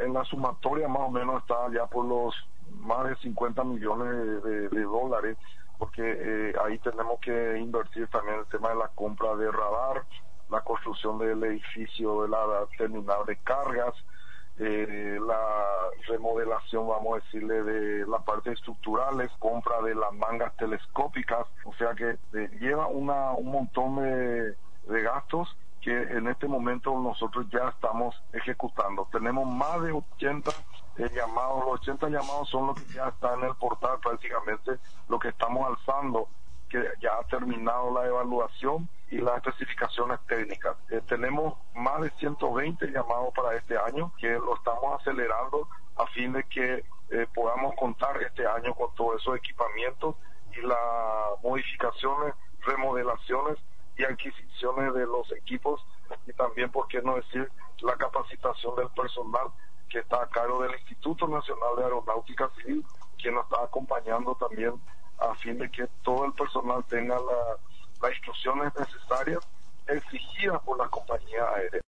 en la sumatoria más o menos está ya por los más de 50 millones de dólares, porque ahí tenemos que invertir también el tema de la compra de radar, la construcción del edificio de la terminal de cargas, la remodelación, vamos a decirle, de las partes estructurales, compra de las mangas telescópicas, o sea que lleva un montón de gastos que en este momento nosotros ya estamos ejecutando. Tenemos más de 80 llamados, los 80 llamados son los que ya están en el portal prácticamente, lo que estamos alzando, que ya ha terminado la evaluación y las especificaciones técnicas. Tenemos más de 120 llamados para este año, que lo estamos acelerando a fin de que podamos contar este año con todos esos equipamientos y las modificaciones, remodelaciones y adquisiciones de los equipos, y también, por qué no decir, la capacitación del personal que está a cargo del Instituto Nacional de Aeronáutica Civil, que nos está acompañando también a fin de que todo el personal tenga las instrucciones necesarias exigidas por la compañía aérea.